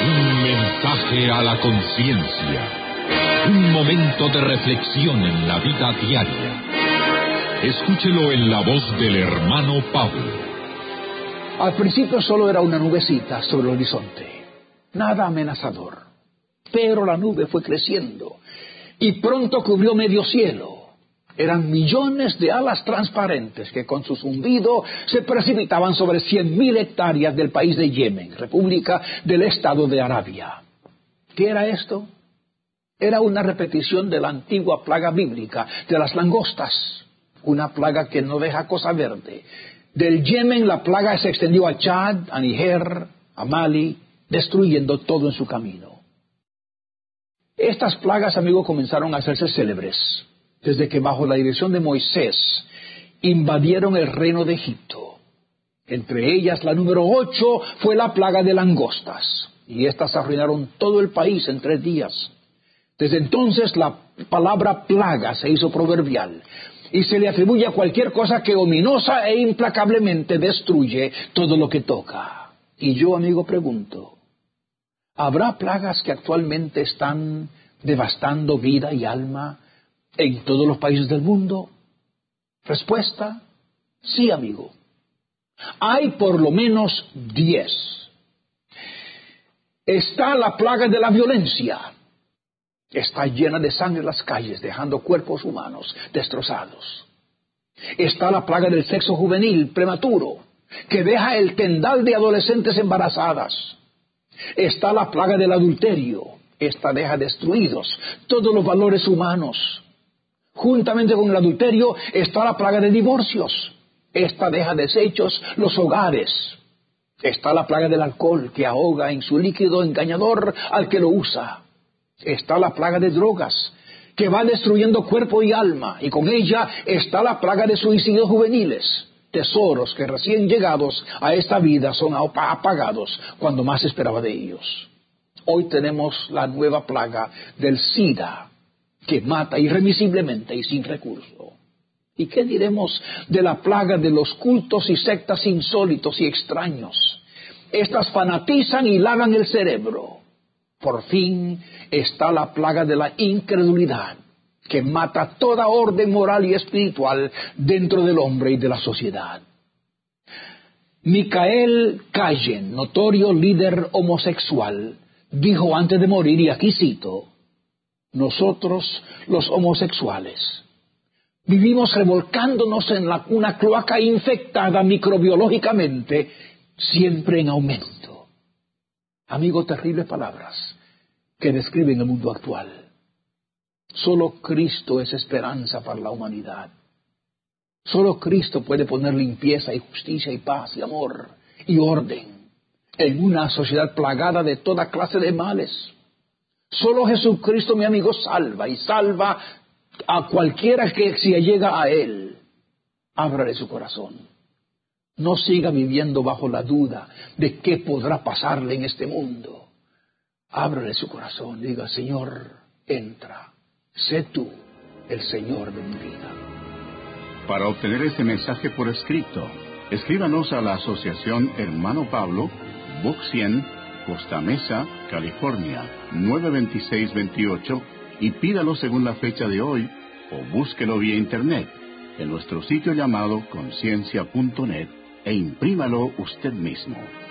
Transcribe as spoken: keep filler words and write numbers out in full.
Un mensaje a la conciencia. Un momento de reflexión en la vida diaria. Escúchelo en la voz del hermano Pablo. Al principio solo era una nubecita sobre el horizonte, nada amenazador. Pero la nube fue creciendo y pronto cubrió medio cielo. Eran millones de alas transparentes que con su zumbido se precipitaban sobre cien mil hectáreas del país de Yemen, república del estado de Arabia. ¿Qué era esto? Era una repetición de la antigua plaga bíblica de las langostas, una plaga que no deja cosa verde. Del Yemen la plaga se extendió a Chad, a Níger, a Mali, destruyendo todo en su camino. Estas plagas, amigos, comenzaron a hacerse célebres desde que bajo la dirección de Moisés invadieron el reino de Egipto. Entre ellas, la número ocho fue la plaga de langostas, y éstas arruinaron todo el país en tres días. Desde entonces la palabra plaga se hizo proverbial, y se le atribuye a cualquier cosa que ominosa e implacablemente destruye todo lo que toca. Y yo, amigo, pregunto, ¿habrá plagas que actualmente están devastando vida y alma en todos los países del mundo? Respuesta, sí, amigo. Hay por lo menos diez. Está la plaga de la violencia. Está llena de sangre las calles, dejando cuerpos humanos destrozados. Está la plaga del sexo juvenil prematuro, que deja el tendal de adolescentes embarazadas. Está la plaga del adulterio. Esta deja destruidos todos los valores humanos. Juntamente con el adulterio está la plaga de divorcios. Esta deja deshechos los hogares. Está la plaga del alcohol, que ahoga en su líquido engañador al que lo usa. Está la plaga de drogas, que va destruyendo cuerpo y alma, y con ella está la plaga de suicidios juveniles, tesoros que recién llegados a esta vida son apagados cuando más se esperaba de ellos. Hoy tenemos la nueva plaga del SIDA, que mata irremisiblemente y sin recurso. ¿Y qué diremos de la plaga de los cultos y sectas insólitos y extraños? Estas fanatizan y lavan el cerebro. Por fin está la plaga de la incredulidad, que mata toda orden moral y espiritual dentro del hombre y de la sociedad. Michael Cayen, notorio líder homosexual, dijo antes de morir, y aquí cito, nosotros, los homosexuales, vivimos revolcándonos en la, una cloaca infectada microbiológicamente, siempre en aumento. Amigo, terribles palabras que describen el mundo actual. Solo Cristo es esperanza para la humanidad. Solo Cristo puede poner limpieza y justicia y paz y amor y orden en una sociedad plagada de toda clase de males. Solo Jesucristo, mi amigo, salva y salva a cualquiera que se llega a Él. Ábrale su corazón. No siga viviendo bajo la duda de qué podrá pasarle en este mundo. Ábrale su corazón. Diga, Señor, entra. Sé tú el Señor de mi vida. Para obtener este mensaje por escrito, escríbanos a la Asociación Hermano Pablo, Box cien, Costa Mesa, California, nueve dos seis dos ocho, y pídalo según la fecha de hoy, o búsquelo vía internet en nuestro sitio llamado conciencia punto net e imprímalo usted mismo.